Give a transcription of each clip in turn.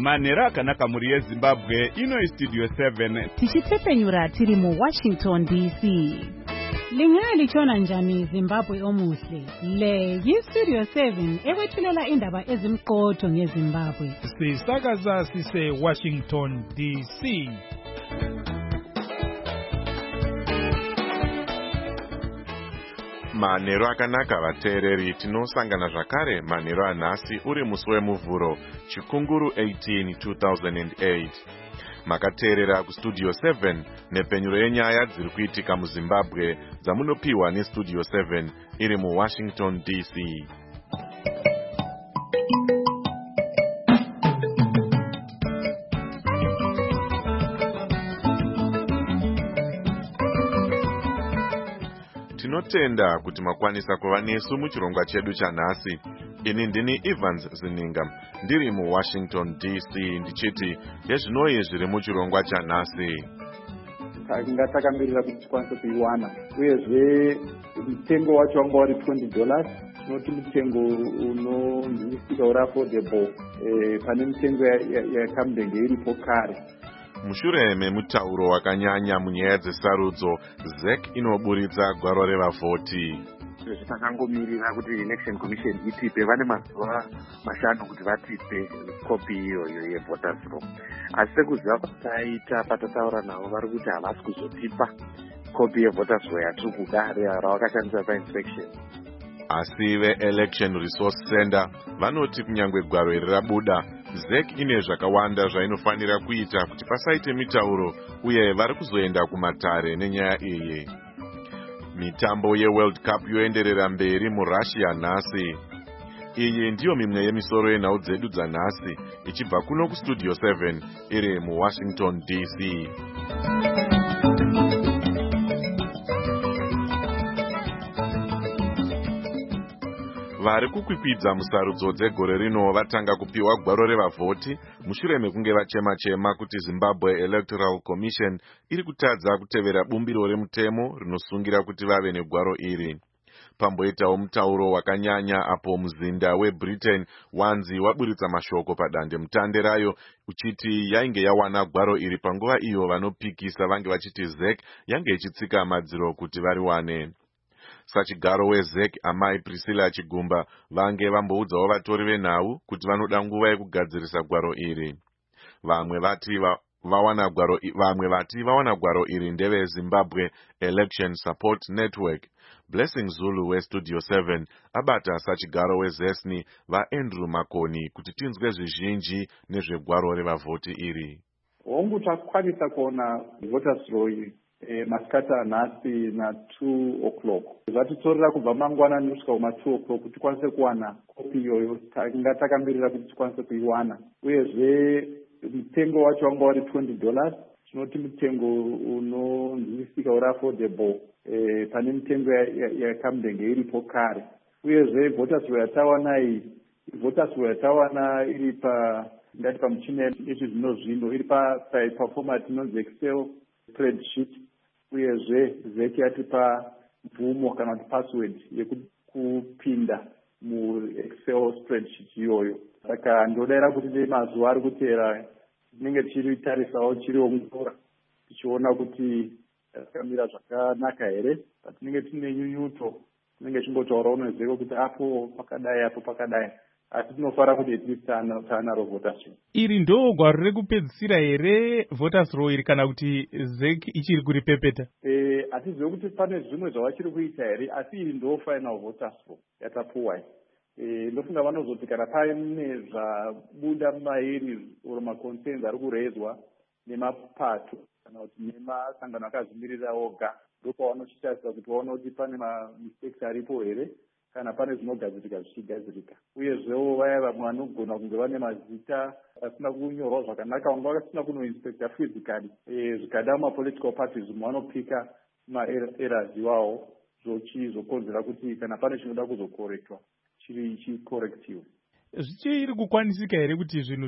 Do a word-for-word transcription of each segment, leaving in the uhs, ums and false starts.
manhero akanaka muri yezimbabwe. Ino istudio seven tichitsepenyura tiri mu Washington D C. Lingaya lichona njani Zimbabwe omuhle. Le yistudio seven ekwethulela indaba ezimqotho ngeZimbabwe. Sisakaza sise Washington D C. Manhero akanaka vateereri, tinosangana zvakare manhero anhasi uri musi wemuvhuro chikunguru eighteen two thousand eight. Makateerera kustudio seven nepenyuro yenyaya dziri kuitika muZimbabwe dzamunopiwa nestudio seven iri muWashington D C. Tinotenda kuti makwanisa kuva nesu muchirongwa chedu chanhasi. Ini ndini Evans Zininga, ndiri muWashington D C, ndichiti yezvinoi zviri muchirongwa chanhasi. Ngatakamira kuti tikwanise kuiwana, uyezve mutengo wacho wanga wari twenty dollars. Tinoti mutengo unonzwisisa uri affordable pane mitengo yakamudenge iripo kare. Mushure memutauro wakanyanya munyaya dzesarudzo, Z E C inoburitsa gwaro revavhoti. Zvitakangomirira kuti election commission itipe, vane mazuva mashanu kuti vatipe kopi iyoyo yevoters roll. Asi sekuziva kwataita patataura navo vari kuti havasi kuzotipa kopi yevoters roll yatiri kuda ravakashandisa painspection. Asi ve-Election Resource Center vanoti kunyange gwaro iri rabuda, Z E C ine zvakawanda zvainofanira kuita kuti pasaite mitauro, uye vari kuzoenda kumatare nenyaya iyi. Mitambo yeWorld Cup yoenderera mberi muRussia nhasi. Iyi ndiyo mimwe yemisoro yenhau dzedu dzanhasi, ichibva kuno kustudio seven iri muWashington D C. Vari kukwikwidza musarudzo dzegore rino vatanga kupiwa gwaro revavhoti mushure mekunge vachema-chema kuti Zimbabwe Electoral Commission iri kutadza kutevera bumbiro remutemo rinosungira kuti vave negwaro iri. Pamboitawo mutauro wakanyanya apo muzinda weBritain wanzi waburitsa mashoko padande mutande rayo uchiti yainge yawana gwaro iri panguva iyo vanopikisa vange vachiti Z E C yange ichitsika madziro kuti variwane. Sachigaro weZ E C amai Priscilla Chigumba vange vamboudzawo vatori venhau kuti vanoda nguva yekugadzirisa gwaro iri. Vamwe vati va, vawana gwaro vamwe vati vawana gwaro iri ndeve Zimbabwe Election Support Network. Blessing Zulu weStudio seven abata sachigaro weZesni vaAndrew Makoni kuti tinzwe zvizhinji nezvegwaro revavhoti iri. Hongu takwanisa kuona voters roll E, masikati anhasi na two o'clock. Zvatitorera kubva mangwanani kusvika kuma two o'clock kuti tikwanise kuwana kopi iyoyo. Ngatakamira kuti tikwanise kuiwana. Uyezve mutengo wacho wanga wari twenty dollars. Tinoti mutengo unonzwisika uri affordable e, pane mitengo yakamudenge iripo kare. Uyezve voters roll yatawana iyi, voters roll yatawana iri pa ngati pamuchina yezvino zvino iri pa pa format inonzi Excel spreadsheet. Uyezve Z E C yatipa mvumo kana kuti password yekupinda mu-Excel spreadsheet iyoyo. Saka ndodera kuti mazuva ari kuteera tinenge tichitarisawo chiri ongora tichiona kuti takamira zvakanaka here. Patinenge tine nyunyuto tinenge chimbotaurawo neZ E C kuti apo pakadai apo pakadai. Asi tinofara kuti at taanaro voters roll. Iri ndo gwaro rekupedzisira here voters roll iri kana kuti Z E C ichiri kuripepeta? Eh, hatizivi kuti pane zvimwe zvavachiri kuita here, asi iri ndo final voters roll yatapuwa. Eh, ndofunga vanozoti kana pane zvabuda mairi oro maconcerns ari kurezwa nemapato kana kuti nemasangano akazvimirira oga, ndopavanochitarisa kuti vaona kuti pane mamistakes aripo here kana pane zvinogadzirika zvichigadzirika. Uyezvewo vaya vamwe vanogona kunge vane mazita asina kunyorwa zvakanaka, vanga vasina kunoinspecta physically. E, zvikada mapolitical parties mwe vanopika maerrors iwawo zvochizokonzera kuti kana pane chinoda kuzokorektwa chiri chikorektiwe. Zvichiri kukwanisika here kuti zvinhu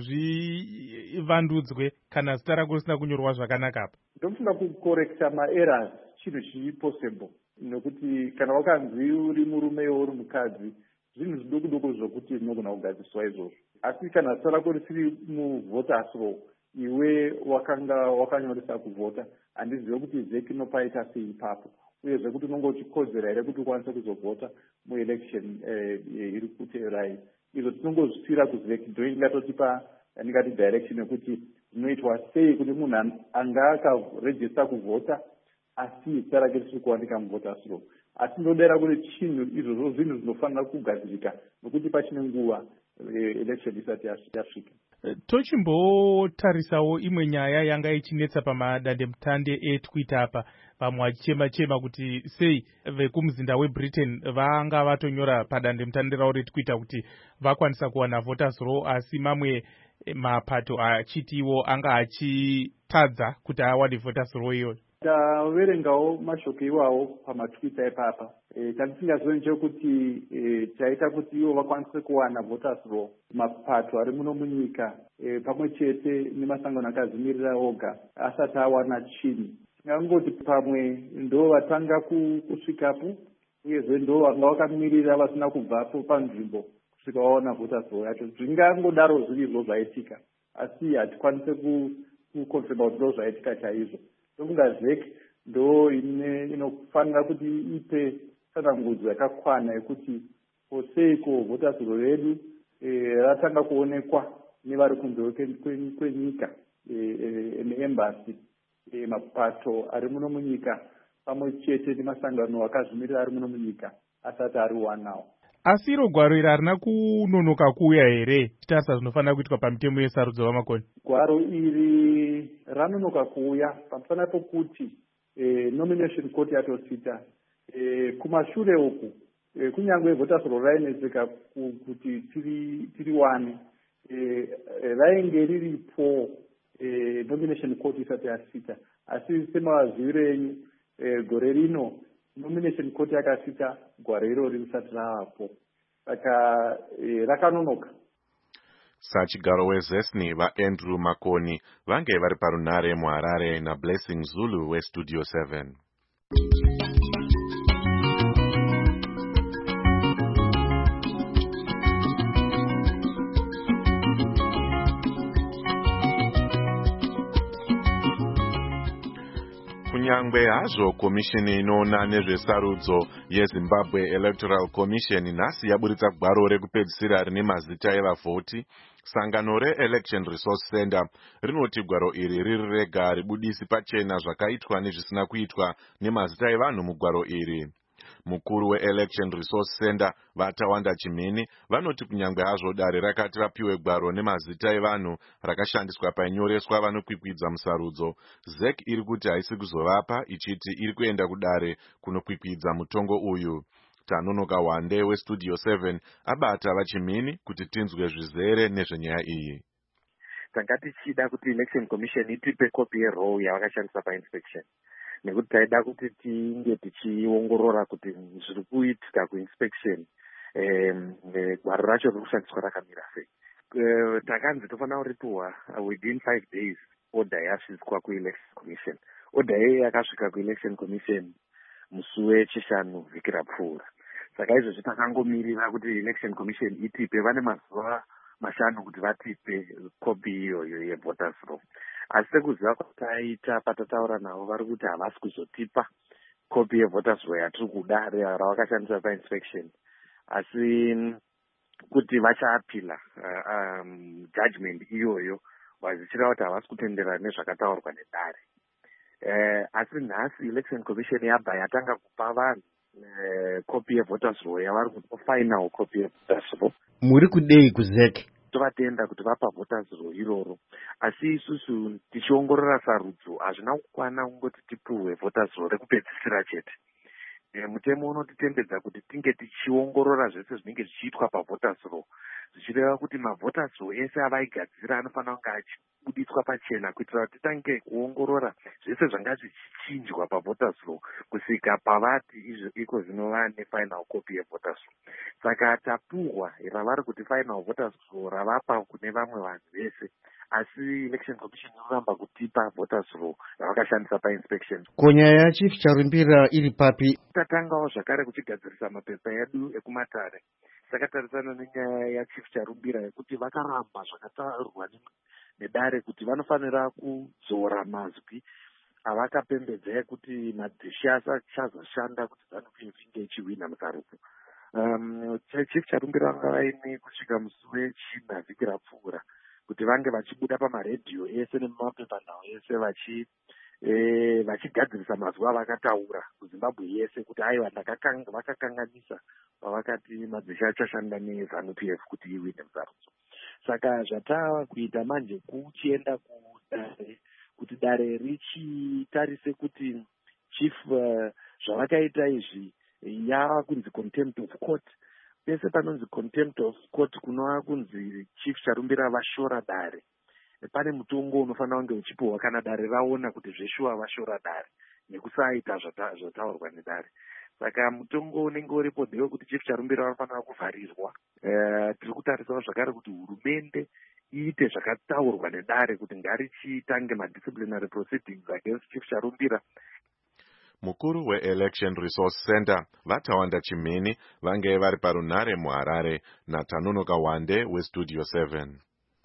zvivandudzwe kana zita rako risina kunyorwa zvakanaka apa? Ndofunga kukorekta maerrors chinhu chiri possible. Nekuti kana wakanzi uri murume uri mukadzi zvinhu zviduku duku zvokuti zvinogona kugadziriswa izvozvo. Asi kana zita rako risiri muvoters roll, iwe wakanga wakanyoresa kuvhota, handizive kuti zeki inopaita sei ipapo, uyezve kuti unonge uchikodzera here kuti ukwanise kuzovhota muelection iri kuteverai. Izvo tinongozvisiyira kuzeki, ndo ingatotipa ndingati direction yekuti zvinoitwa sei kuti munhu anga akarejista kuvhota asi zita rake risiri kuwanika muvoters roll. Asi ndodera kuti chinhu izvozvo zvinhu zvinofanira kugadzirika nokuti pachine nguva election isati yasvika. Tochimbotarisawo imwe nyaya yanga ichinetsa pamadandemutande eTwitter apa, vamwe vachichema chema kuti sei vekumuzinda weBritain vanga vatonyora padandemutande ravo reTwitter kuti vakwanisa kuwana voters roll, asi mamwe mapato achitiwo anga achitadza kuti awane voters roll iyoyo. Taverengawo mashoko iwawo pamatwitter ipapa. E, tatisingazive nechekuti e, chaita kuti ivo vakwanise kuwana voters roll mapato ari muno munyika e, pamwe chete nemasangano akadzimirira oga asati awana chinhu. Tingangoti pamwe ndo vatanga kusvikapo, uyezve ndo vanga vakamirira vasina kubvapo panzvimbo kusvika vaona voters roll yacho. Zvingangodaro zviri izvo zvaitika, asi hatikwanise kukonfirma kuti ndo zvaitika chaizvo. Ndokunga zeki ndo inofanira kuti ipe tsanangudzo yakakwana yekuti poseiko voters roll redu ratanga kuonekwa nevari kunze kwenyika neembassy, mapato ari muno munyika pamwe chete nemasangano akazvimirira ari muno munyika asati ari wanawo. Asi iro gwaro iri harina kunonoka kuuya here titarisa zvinofanira kuitwa pamitemo yesarudzo vamakoni? Gwaro iri ranonoka kuuya pamusana pokuti e, nomination court yatosita e, kumashure uku e, kunyange voters roll raineseka kuti tiri tiri wane e, rainge riripo e, nomination court isati yasita, asi semavaziviro enyu e, gore rino nomination court yakasita gwaro irori risati ravapo, saka e, rakanonoka. Sachigaro weZesni vaAndrew Makoni vange vari parunare muHarare naBlessing Zulu weStudio seven. Kunyangwe hazvo komishini inoona nezvesarudzo yeZimbabwe Electoral Commission nhasi yaburitsa gwaro rekupedzisira rine mazita evavhoti, sangano reElection Resource Center rinoti gwaro iri riri rega ribudisi pachena zvakaitwa nezvisina kuitwa nemazita evanhu mugwaro iri. Mukuru weElection Resource Center Vatawanda Chimini vanoti kunyangwe hazvo dare rakati rapiwe gwaro nemazita evanhu rakashandiswa painyoreswa vanokwikwidza musarudzo, Z E C iri kuti haisi kuzovapa, ichiti iri kuenda kudare kunokwikwidza mutongo uyu. Tanonoka Wande weStudio seven abata Vachimini kuti tinzwe zvizere nezvenyaya iyi. Tanga tichida kuti Election Commission itipe kopi yeroll yavakashandisa painspection, nekuti taida kuti tinge tichiongorora kuti zviri kuitika kuinspection gwaro racho riri kushandiswa rakamira sei. Takanzi tofanira kuripiwa within five days order yasvitswa kuElection Commission. Order iyi yakasvika kuElection Commission musi wechishanu vhiki rapfuura. Saka izvozvo takangomirira kuti Election Commission itipe, vane mazuva mashanu kuti vatipe kopi iyoyo yevoters roll. Asi sekuziva kwataita patataura navo vari kuti havasi kuzotipa kopi yevoters roll yatiri kuda ravakashandisa painspection, asi kuti vachaapila uh, um, judgment iyoyo vazichira kuti havasi kutenderana nezvakataurwa nedare. Uh, asi nhasi Election Commission yabva yatanga kupa vanhu uh, kopi yevoters roll yavari kupa final kopi yevoters roll. Muri kudei kuZ E C? Tovatenda kuti vapa voters roll iroro, asi isusu tichiongorora sarudzo hazvina kukwana kungoti tipuhwe voters roll rekupedzisira chete. E, mutemo unotitendedza kuti tinge tichiongorora zvese zvinenge zvichiitwa pavoters roll, zvichireva kuti mavoters roll ese avaigadzira anofanira kunge achibuditswa pachena kuitira kuti titange kuongorora zvese zvanga zvichichinjwa pavoters roll kusvika pavati izvo iko zvinova nefinal copy yevoters roll. Saka tapuhwa ravari kuti final voters roll ravapa kune vamwe vanhu vese, asi Election Commission inoramba kutipa voters roll ravakashandisa painspection. Konyaya Chief Charumbira iri papi? Tatangawo zvakare kuchigadzirisa mapepa edu ekumatare. takatarisana nenyaya yachief Charumbira yekuti vakaramba zvakataurwa nedare kuti vanofanira kudzora mazwi avakapembedza ekuti madhishi asachazoshanda kuti ZANU-P F inge ichiwina musarudzo. Um, chief Charumbira vanga vaine kusvika musi wechina vhiki rapfuura kuti vange vachibuda pamaredhiyo ese nemapepanhau ese vachi eh, vachigadzirisa mazwi avakataura kuZimbabwe yese kuti aiwa vakakanganisa pavakati madzisha achashanda neZANU-P F kuti iwine musarudzo. Saka zvatava kuita manje kuchienda kudare kuti dare richitarise kuti chief uh, zvavakaita izvi yava kunzi contempt of court. Pese panonzi contempt of court kunova kunzi chief Charumbira vashora dare. Pane mutongo unofanira kunge uchipiwa kana dare raona kuti zveshuwa vashora dare nekusaita zvataurwa nedare. Saka mutongo unenge uripo ndewe kuti chief Charumbira vanofanira kuvharirwa. Uh, tiri kutarisawo zvakare kuti hurumende iite zvakataurwa nedare kuti ngarichitange madisciplinary proceedings against chief Charumbira. Mukuru we-Election Resource Center Vatawanda Chimini vange vari parunhare muHarare naTanuno Kawande weStudio seven.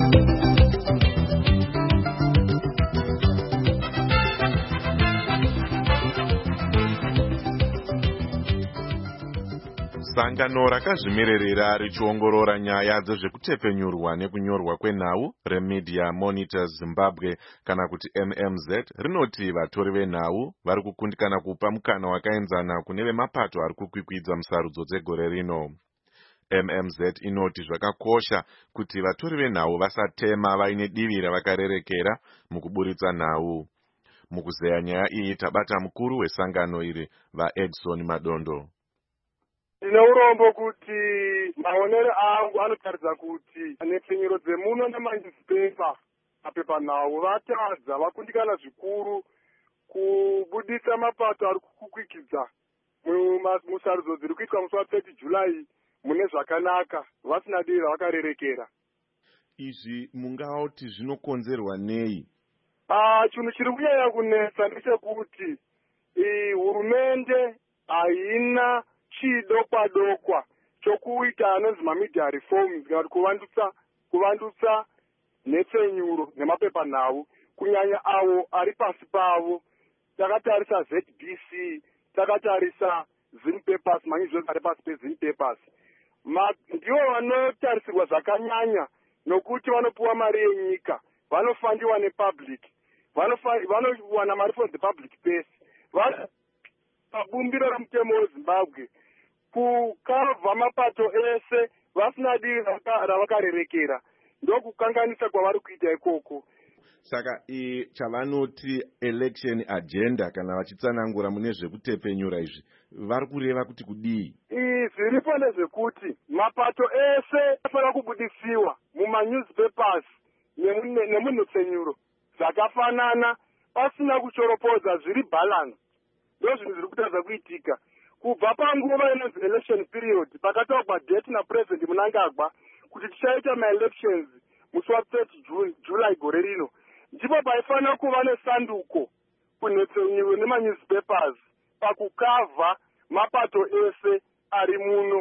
Sangano rakazvimiririra richiongorora nyaya dzezvekutepenyurwa nekunyorwa kwenhau reMedia Monitors Zimbabwe kana kuti M M Z rinoti vatori venhau vari kukundikana kupa mukana wakaenzana kune vemapato ari kukwikwidza musarudzo dzegore rino. M M Z inoti zvakakosha kuti vatori venhau vasatema vaine divi ravakarerekera mukuburitsa nhau. Mukuzeya nyaya iyi tabata mukuru wesangano iri vaEdson Madondo. Ndine urombo kuti maonero angu anotaridza kuti nepfenyuro dzemuno nemanewspaper mapepanhau vatadza vakundikana zvikuru kubudisa mapato ari kukwikidza musarudzo dziri kuitwa musi wa-thirty July mune zvakanaka vasina dii ravakarerekera. Izvi mungauti zvinokonzerwa nei? Ah, chinhu chiri kunyanya kunetsa ndechekuti hurumende haina chidokwa dokwa chokuita anonzi mamedia reforms kana kuti kuvandutsa kuvandutsa nhepfenyuro nemapepanhau kunyanya avo ari pasi pavo. Takatarisa Z B C, takatarisa Zim Papers, manizvonzi ari pasi peZim Papers, ndivo vanotarisirwa zvakanyanya nokuti vanopuwa mari yenyika, vanofandiwa nepublic, vanowana mari from the public purse. Pabumbiro remutemo weZimbabwe kukavha mapato ese vasina dii ravakarerekera ndokukanganisa kwavari kuita ikoko. Saka i chavanoti election agenda kana vachitsanangura mune zvekutepenyura izvi vari kureva kuti kudii? Zviripo ndezvekuti mapato ese afanira kubudisiwa mumanewspapers nemunhepfenyuro zvakafanana pasina kuchoropodza, zviri balance. Ndo zvinhu zviri kutadza kuitika kubva panguva inonzi election period pakataurwa date napresident Mnangagwa kuti tichaita maelections musi wa-thirty July gore rino, ndipo paifanira kuva nesanduko kunhepfenyuro nemanewspapers pakukavha mapato ese ari muno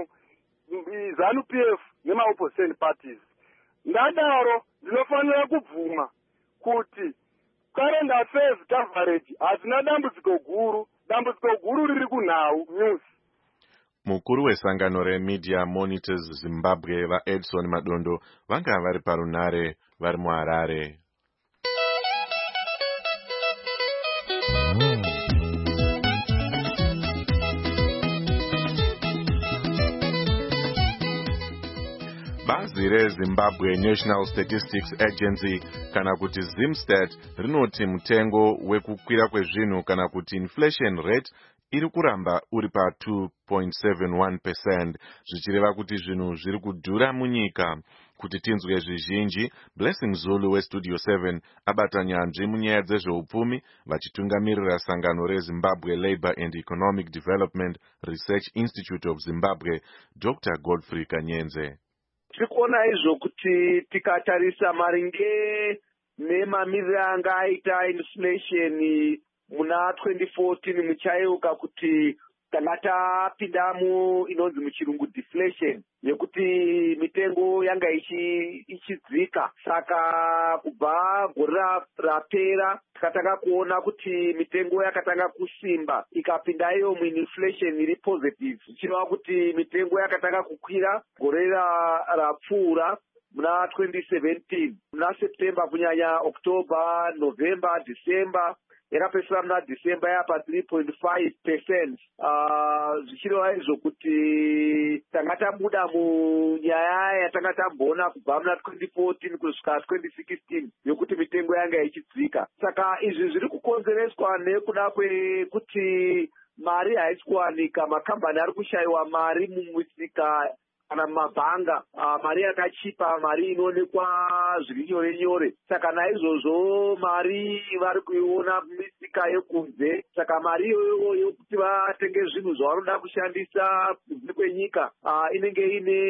ZANU-P F nemaopposition parties. Ndadaro ndinofanira kubvuma kuti current affairs coverage hazina dambudziko guru, dambudziko guru riri kunhau news. Mukuru wesangano reMedia Monitors Zimbabwe vaEdson Madondo vanga vari parunhare vari muHarare. Bazi reZimbabwe National Statistics Agency kana kuti Zimstat rinoti mutengo wekukwira kwezvinhu kana kuti inflation rate iri kuramba uri pa two point seven one percent, zvichireva kuti zvinhu zviri kudhura munyika. Kuti tinzwe zvizhinji, Blessing Zulu weStudio seven abata nyanzvi munyaya dzezveupfumi vachitungamirira sangano reZimbabwe Labour and Economic Development Research Institute of Zimbabwe, Doctor Godfrey Kanyenze. Tikuona izvo kuti tikatarisa maringe nemamiriro anga aita inflation muna twenty fourteen muchayeuka kuti tanga tapinda mu inonzi muchirungu deflation yekuti mitengo yanga ichidzika. Saka kubva gore rapera takatanga kuona kuti mitengo yakatanga kusimba ikapinda iyo muinflation iri positive, zvichireva kuti mitengo yakatanga kukwira gore rapfuura muna twenty seventeen, muna September kunyanya October, November, December, yakapesera muna December yapa three point five percent. Uh, zvichireva izvo kuti tanga tabuda munyaya yatanga tamboona kubva muna twenty fourteen kusvika twenty sixteen yokuti mitengo yanga ichidzika. Saka izvi zviri kukonzereswa nekuda kwekuti mari haisi kuwanika, makambani ari kushayiwa mari mumisika kana mumabhanga, uh, mari yakachipa, mari inoonekwa zviri nyore nyore. Saka naizvozvo mari vari kuiona mumisika yekunze. Saka mari iyoyo yokuti vatenge zvinhu zvavanoda kushandisa kunze kwenyika uh, inenge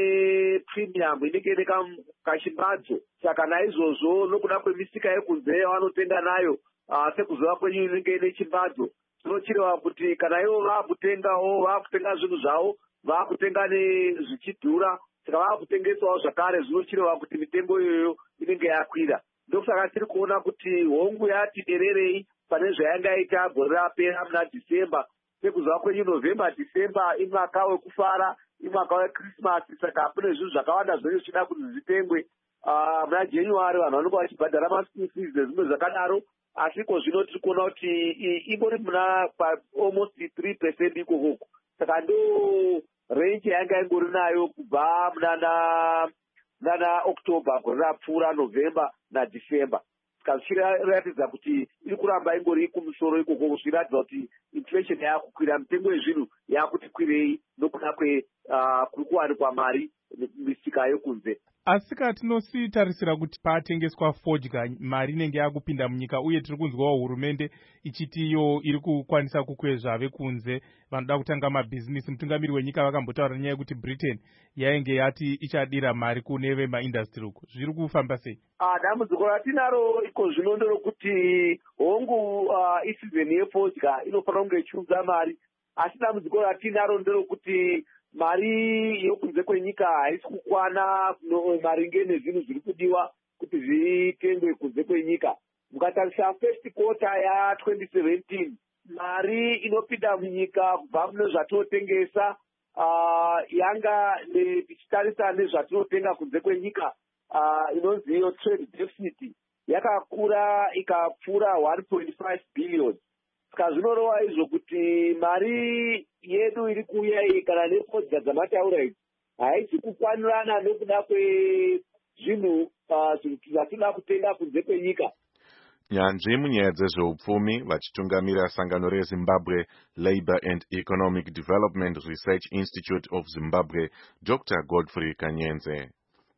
ine premium, inenge ine kachimbadzo. Saka naizvozvo nokuda kwemisika yekunze vanotenga nayo uh, sekuziva kwenyu inenge ine chimbadzo, zvinochireva kuti kana ivo vaakutengawo vaakutenga zvinhu zvavo vaakutenga nezvichidhura, saka vaakutengesawo zvakare, zvinochireva kuti mitengo iyoyo inenge yakwira. Ndokusaka tiri kuona kuti hongu yati dererei pane zvayanga ita gore rapera muna December. Sekuziva kwenyu November, December imwaka wekufara, imwaka weChristmas, saka kune zvinhu zvakawanda zvinenge zvichida kuti zvitengwe. Uh, muna January vanhu vanenge vachibhadhara maschool fees nezvimwe zvakadaro, asi ko zvino tiri kuona kuti ingori muna almost three percent ikokoko. Saka ndo range yanga ingori nayo kubva munana nana October gore rapfuura, November naDecember. Saka zvichiratidza kuti iri kuramba ingori kumusoro ikoko, zvichiratidza kuti inflation yakukwira, mitengo yezvinhu yakuti kwirei nokuda kwe uh, kuri kuwanikwa mari misika yokunze. Asi katinositarisira kuti patengeswa fodya mari inenge yakupinda munyika, uye tiri kunzwawo hurumende ichiti iyo iri kukwanisa kukwezva vekunze vanoda kutanga mabhizinisi. Mutungamiri wenyika vakambotaura nyaya yekuti Britain yainge yati ichadira mari kune vemaindastry uko. Zviri kufamba sei? Ah, dambudziko ratinaro iko zvino nderokuti hongu uh, isizeni yefodya inofanira kunge ichiudza mari, asi dambudziko ratinaro nderokuti mari yokunze kwenyika haisi kukwana maringe nezvinhu zviri kudiwa kuti zvitengwe kunze kwenyika. Mukatarisa first quarter ya twenty seventeen, mari inopinda munyika kubva mune zvatinotengesa uh, yanga tichitarisa nezvatinotenga kunze kwenyika, uh, inonzi iyo trade deficit yakakura ikapfuura one point five billion. Saka zvinorova izvo kuti mari yedu iri kuuya iyi kana nefodya dzamataura idzi haisi kukwanirana nokuda kwezvinhu zvatoda kutenga kunze kwenyika. Nyanzvi munyaya dzezveupfumi vachitungamira sangano reZimbabwe Labour and Economic Development Research Institute of Zimbabwe, Doctor Godfrey Kanyenze.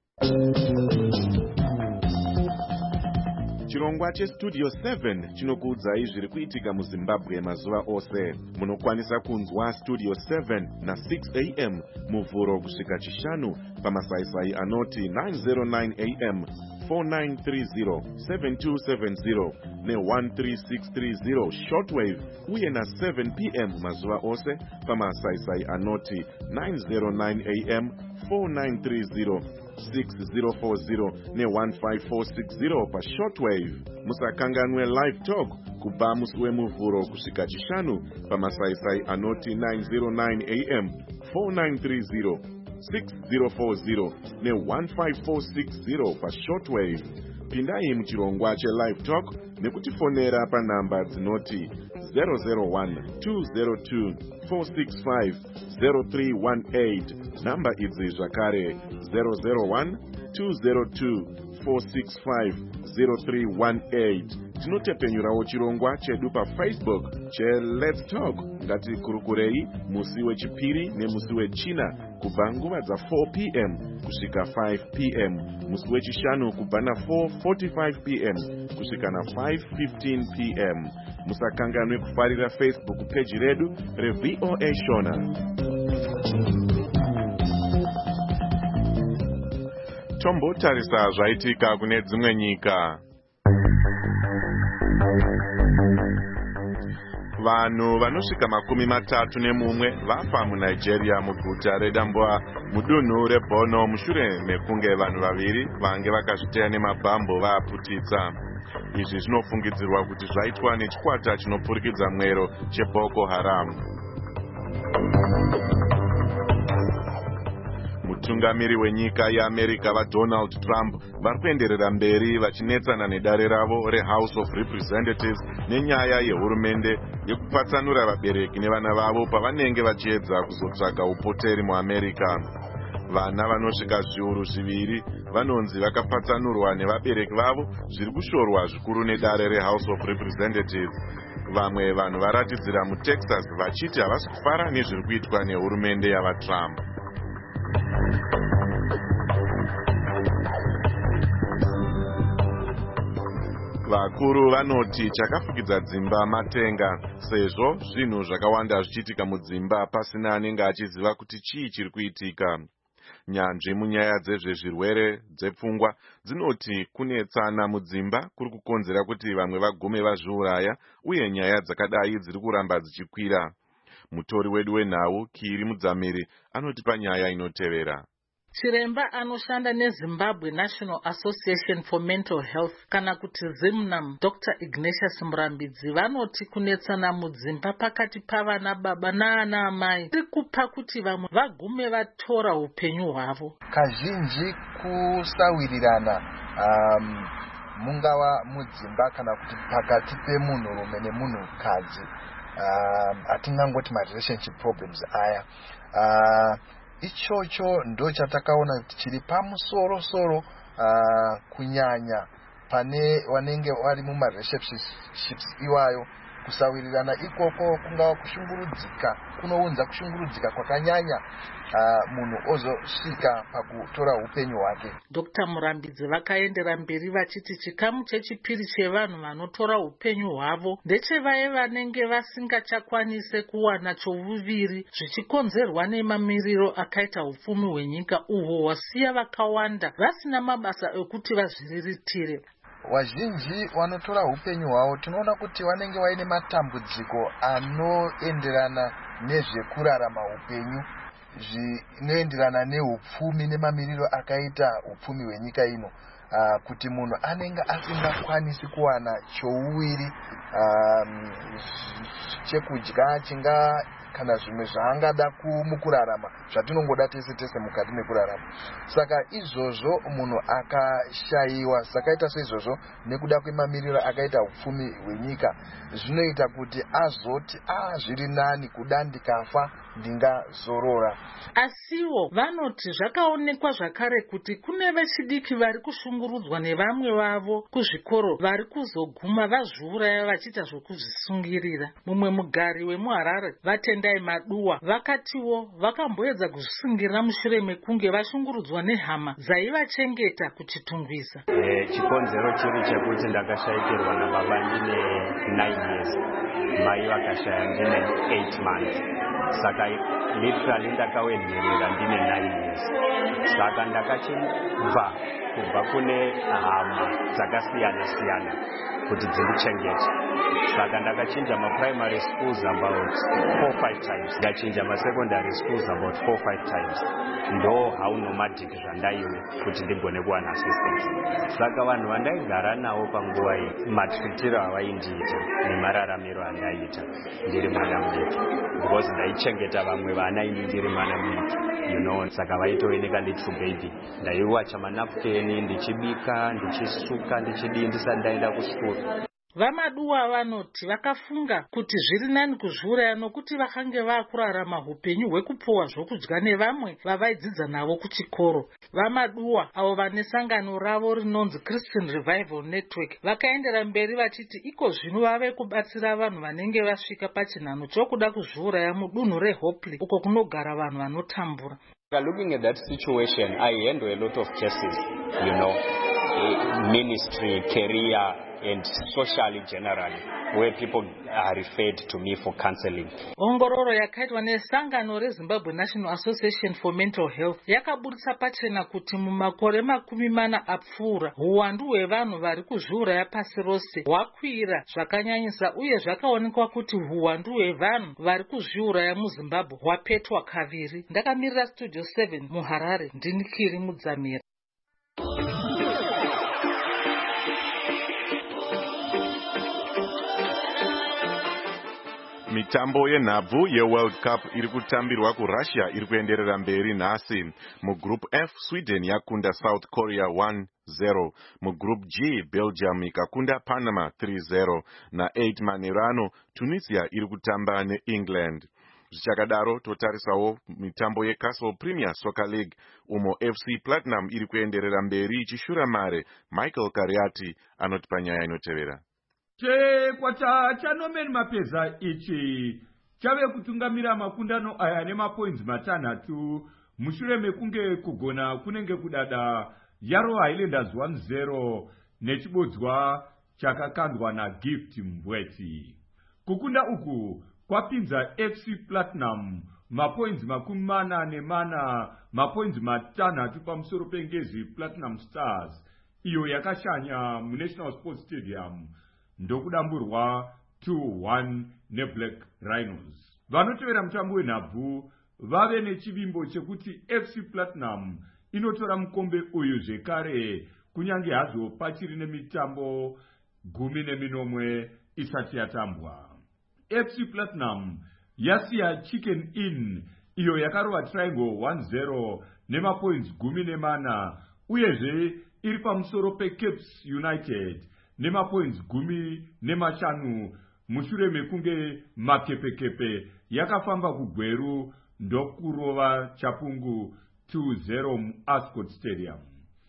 Chirongwa cheStudio seven chinokuudzai zviri kuitika muZimbabwe mazuva ose. Munokwanisa kunzwa Studio seven na six a m muvhuro kusvika chishanu pamasaisai anoti nine oh nine a m, four nine three zero, seven two seven zero ne one three six three zero shortwave, uye na seven p m mazuva ose pamasaisai anoti nine oh nine a m, four nine three zero, six zero four zero ne one five four six zero pa shortwave. Musakanganwe live talk kubva musi wemuvhuro kusvika chishanu pamasaisai anoti nine oh nine a m, four nine three zero, six zero four zero ne one five four six zero pa shortwave. Pindai muchirongwa chelive talk nekutifonera panhamba dzinoti zero zero one, two zero two, four six five, zero three one eight. Namba idzi zvakare zero zero one, two zero two, four six five, zero three one eight. Tinotepenyurawo chirongwa chedu paFacebook cheLet's Talk. Ngatikurukurei musi wechipiri nemusi wechina kubva nguva dza four p m kusvika five p m, musi wechishanu kubva na four forty-five p m kusvika na five fifteen p m. Musakanganwe kufarira Facebook page redu reV O A Shona. Tombotarisa zvaitika kune dzimwe nyika. Vanhu vanosvika makumi matatu nemumwe vafa muNigeria muguta redambwa mudunhu reBorno mushure mekunge vanhu vaviri vange vakazviteya nemabhambo vaaputitsa. Izvi zvinofungidzirwa kuti zvaitwa nechikwata chinopfurikidza mwero cheBoko Haram. Mutungamiri wenyika yeAmerica vaDonald Trump vari kuenderera mberi vachinetsana nedare ravo reHouse of Representatives nenyaya yehurumende yekupatsanura vabereki nevana vavo pavanenge vachiedza kuzotsvaga upoteri muAmerica. Vana vanosvika zviuru zviviri vanonzi vakapatsanurwa nevabereki vavo zviri kushorwa zvikuru nedare reHouse of Representatives. Vamwe vanhu varatidzira muTexas vachiti havasi kufara nezviri kuitwa nehurumende yavaTrump. Vakuru vanoti chakafukidza dzimba matenga, sezvo zvinhu zvakawanda zvichiitika mudzimba pasina anenge achiziva kuti chii chiri kuitika. Nyanzvi munyaya dzezvezvirwere dzepfungwa dzinoti kunetsana mudzimba kuri kukonzera kuti vamwe vagume vazviuraya, uye nyaya dzakadai dziri kuramba dzichikwira. Mutori wedu wenhau Kiri Mudzamiri anotipa nyaya inotevera. Chiremba anoshanda neZimbabwe National Association for Mental Health kana kuti ZIMNAM, Doctor Ignatius Murambidzi vanoti kunetsana mudzimba pakati pavana baba naana amai iri kupa kuti vamwe vagume vatora upenyu hwavo. Kazhinji kusawirirana um, mungava mudzimba kana kuti pakati pemunhurume nemunhukadzi, um, atingangoti marelationship problems aya. Uh, Ichocho ndo chatakaona kuti chiri pamusoro soro uh, kunyanya pane vanenge vari mumarelationships iwayo. Kusawirirana ikoko kungava kushungurudzika, kunounza kushungurudzika kwakanyanya uh, munhu ozosvika pakutora upenyu hwake. Doctor Murambidzi vakaendera mberi vachiti chikamu chechipiri chevanhu vanotora upenyu hwavo ndechevaya vanenge vasingachakwanise kuwana chouviri, zvichikonzerwa nemamiriro akaita upfumi hwenyika uhwo hwasiya vakawanda vasina mabasa ekuti vazviriritire. Wazhinji wanotora upenyu hwavo tinoona kuti vanenge vaine matambudziko anoenderana nezvekurarama upenyu, zvinoenderana neupfumi nemamiriro akaita upfumi hwenyika ino. Uh, kuti munhu anenge asingakwanisi kuwana chouwiri, um, chekudya chinga kana zvimwe zvaangada mukurarama zvatinongoda tese tese mukati mekurarama. Saka izvozvo munhu akashayiwa, sakaita seizvozvo nekuda kwemamiriro akaita upfumi hwenyika, zvinoita kuti azoti ah zviri nani kuda ndikafa ndingazorora. Asiwo vanoti zvakaonekwa zvakare kuti kune vechidiki vari kushungurudzwa nevamwe vavo kuzvikoro vari kuzoguma vazviuraya vachiita zvokuzvisungirira. Mumwe mugari wemuHarare Vatendai Maduwa vakatiwo vakamboedza kuzvisungirira mushure mekunge vashungurudzwa nehama dzaivachengeta kuchitungwiza. Eh, chikonzero chiri chekuti ndakashayikirwa nababa ndine nine years, mai vakashaya ndine eight months. Saka literally ndakawenherera ndine nine years. Saka ndakachibva kubva kune hama dzakasiyana siyana kuti dzindichengete. Saka ndakachinja maprimary schools about four five times, ndachinja masecondary schools about four five times. Ndo how nomadic zvandaiwe kuti ndigone kuwana assistance. Saka vanhu vandaigara navo panguva iyi matritiro avaindiita nemararamiro andaiita ndiri mwana muduku, because ndaichengeta vamwe vana ini ndiri mwana muduku, you know. Saka vaitooneka little baby, ndaiwacha manapukeni, ndichibika, ndichisuka, ndichidii ndisati ndaenda kuskuru. Vamaduwa vanoti vakafunga kuti zviri nani kuzviuraya nokuti vakange vakurarama upenyu hwekupuwa zvokudya nevamwe vavaidzidza navo kuchikoro. Vamaduwa avo vane sangano ravo rinonzi Christian Revival Network vakaendera mberi vachiti iko zvino vave kubatsira vanhu vanenge vasvika pachinhano chokuda kuzviuraya mudunhu reHopley uko kunogara vanhu vanotambura. Looking at that situation, I handle a lot of cases, you know, ministry, career, and socially generally, where people are referred to me for counseling. Ongororo yakaitwa nesangano reZimbabwe National Association for Mental Health yakaburitsa pachena kuti mumakore makumi mana apfuura huwandu hwevanhu vari kuzviuraya pasi rose hwakwira zvakanyanyisa, uye zvakaonekwa kuti huwandu hwevanhu vari kuzviuraya muZimbabwe hwapetwa kaviri. Ndakamirira Studio seven muHarare, ndini Kiri Mudzamira. Mitambo yenhabvu yeWorld Cup iri kutambirwa kuRussia iri kuenderera mberi nhasi. Mugroup F, Sweden yakunda South Korea one zero. Mugroup G, Belgium ikakunda Panama three zero. Na eight manirano, Tunisia iri kutamba neEngland. Zvichakadaro totarisawo mitambo yeCastle Premier Soccer League umo F C Platinum iri kuenderera mberi ichishura mare. Michael Kariati anoti panyaya inotevera. Chekwata chanomeni mapeza ichi chave kutungamira makundano aya nemapoints matanhatu mushure mekunge kugona kunenge kudada Yaro Highlanders one zero nechibodzwa chakakandwa na Gift Mbweti. Kukunda uku kwapinza F C Platinum mapoints makumi mana nemana mapoints matanhatu pamusoro pengezi Platinum Stars iyo yakashanya muNational Sports Stadium ndokudamburwa two one neBlack Rhinos. Vanotevera mutambo wenhabvu vave nechivimbo chekuti F C Platinum inotora mukombe uyu zvekare kunyange hazvo pachiri nemitambo gumi neminomwe isati yatambwa. F C Platinum yasiya Chicken Inn iyo yakarova Triangle one zero nemapoints gumi nemana, uyezve iri pamusoro peCapes United nemapoints gumi nemashanu mushure mekunge makepekepe yakafamba kugweru ndokurova Chapungu two zero muAscot Stadium.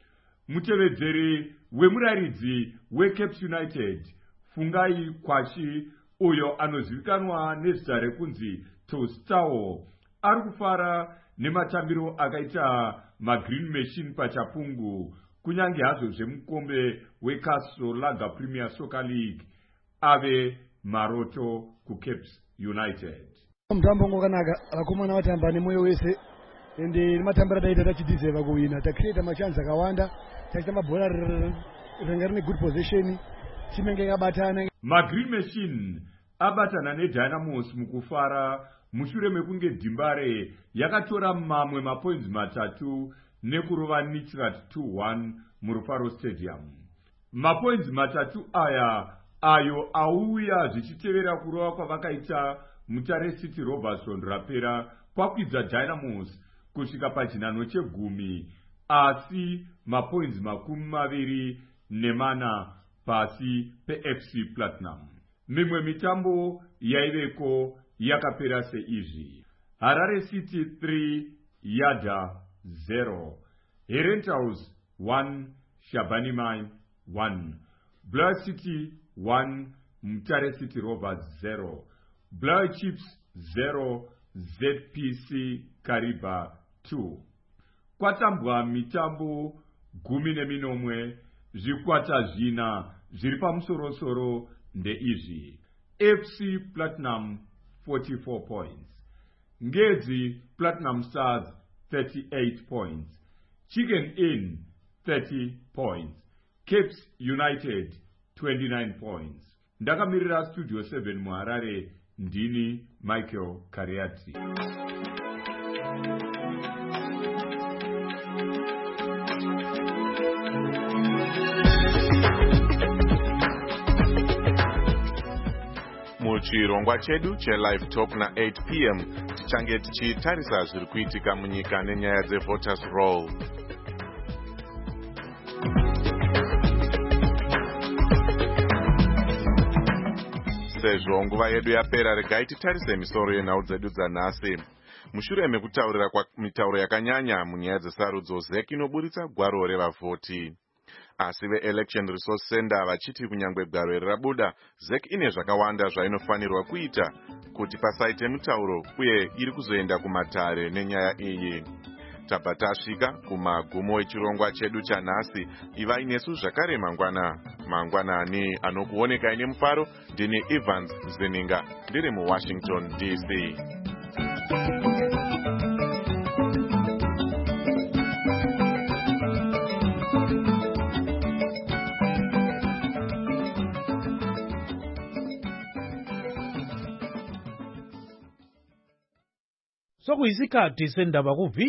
Mutevedzeri wemuraridzi weCapes United Fungai Kwashi uyo anozivikanwa nezita rekunzi Tostawo ari kufara nematambiro akaita maGreen Machine paChapungu kunyange hazvo zvemukombe weCastle Lager Premier Soccer League ave maroto kuCapes United. Mutambo ngokanaka vakomana vatamba nemoyo wese ende nematambiro taita tachidizeva kuwina, takreta machansi akawanda, taita mabhora ranga rine good position, chimenge kabatana. maGreen Machine abatana neDynamos mukufara mushure mekunge Dhimbare yakatora mamwe mapoints matatu nekurova Nichirat two one muRufaro Stadium. Mapoints matatu aya ayo auya zvichitevera kurova kwavakaita Mutare City Robertson rapera kwakwidza Dynamos kusvika pachinhano chegumi, asi mapoints makumi maviri nemana pasi peF C Platinum. Mimwe mitambo yaiveko yakapera seizvi: Harare City three Yada zero, Herentals one Shabani Mine one, Blair City one Mutare City Rovers zero, Blair Chips zero, Z P C Kariba two. Kwatambwa mitambo gumi neminomwe, zvikwata zvina zviri pamusorosoro ndeizvi: F C Platinum forty-four points, Ngezi Platinum Stars thirty-eight points, Chicken Inn thirty points, Capes United twenty-nine points. Ndakamirira Studio seven muHarare, ndini Michael Kariati. Muchirongwa chedu cheLive Talk na eight p m tichange tichitarisa zviri kuitika munyika nenyaya dzeVoters Roll. Sezvo nguva yedu yapera, regai titarise misoro yenhau dzedu dzanhasi. Mushure mekutaurira kwa mitauro yakanyanya munyaya dzesarudzo, Z E C inoburitsa gwaro revavhoti. Asi veElection Resource Center vachiti kunyangwe gwaro iri rabuda, Z E C ine zvakawanda zvainofanirwa kuita kuti pasaite mutauro, uye iri kuzoenda kumatare nenyaya iyi. tabva tasvika kumagumo echirongwa chedu chanhasi. Ivai nesu zvakare mangwana mangwanani anokuonekai nemufaro. Ndini Evans Zininga ndiri muWashington D C. Sokuyisikhathi sendaba ku